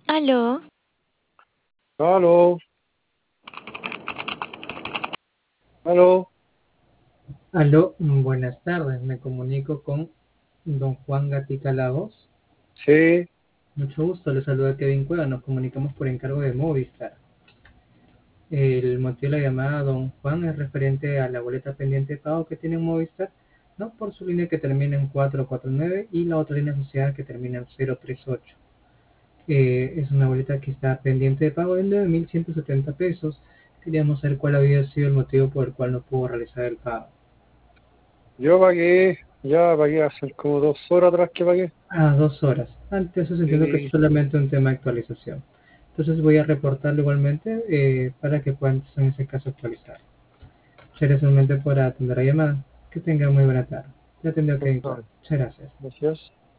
Aló, Aló, aló, Aló, buenas tardes. Me comunico con don Juan Gatica Lagos. sí, Mucho gusto, le saluda Kevin Cueva. Nos comunicamos por encargo de Movistar. El motivo de la llamada, don Juan, es referente a la boleta pendiente de pago que tiene Movistar, no por su línea que termina en 449 y la otra línea asociada que termina en 038. Es una boleta que está pendiente de pago en 9.170 pesos. Queríamos saber cuál había sido el motivo por el cual no pudo realizar el pago. yo pagué, ya pagué hace como 2 horas atrás que pagué. 2 horas. Antes eso entiendo que es Sí, solamente un tema de actualización. Entonces voy a reportarlo igualmente para que puedan en ese caso actualizar. Muchas gracias nuevamente por atender la llamada. Que tengan muy buena tarde. Ya atendió Kevin Cuadro. total, Muchas gracias. gracias.